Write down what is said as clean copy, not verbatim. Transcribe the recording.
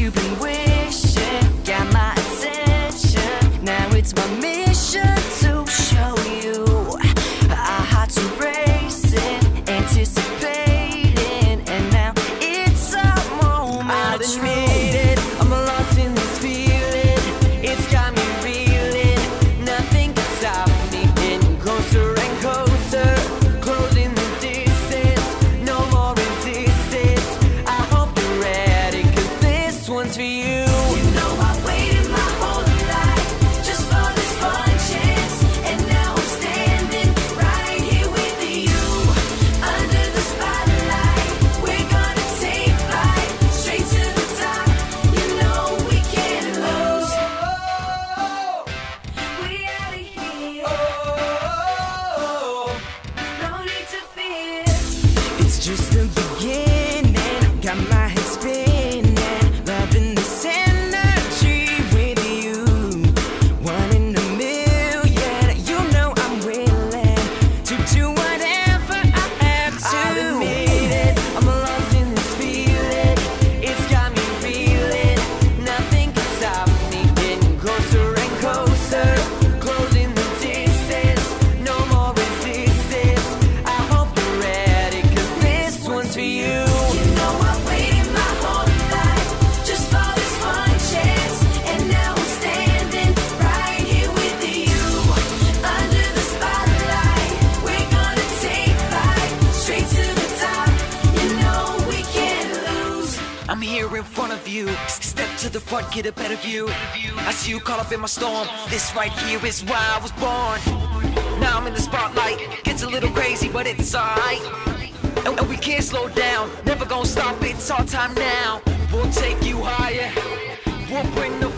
you've been wishing, got my attention. Now it's my mission to show you our hearts are racing, anticipating, and now it's our moment. I'll admit it, I'm lost in this feeling. It's got me reeling, nothing can stop me. Getting closer and closer, closing the distance, no more resistance. I hope you're ready, 'cause this one's for you. You know I waited my whole life just for this fun chance, and now I'm standing right here with you. Under the spotlight, we're gonna take flight, straight to the top. You know we can't lose. We out of here. No need to fear. It's just the beginning. Got my head spinning, loving this energy with you. One in a million. You know I'm willing to do whatever I have to. I'll admit it, I'm lost in this feeling. It's got me reeling, nothing can stop me. Getting closer and closer, closing the distance, no more resistance. I hope you're ready, 'cause this one's for you. You know I waited my whole life just for this fun chance, and now I'm standing right here with you. Under the spotlight, we're gonna take flight, straight to the top. You know we can't lose. I'm here in front of you. Step to the front, get a better view. I see you caught up in my storm. This right here is why I was born. Now I'm in the spotlight. Gets a little crazy, but it's alright. And we can't slow down. Never gonna stop, it's our time now. We'll take you higher. We'll bring the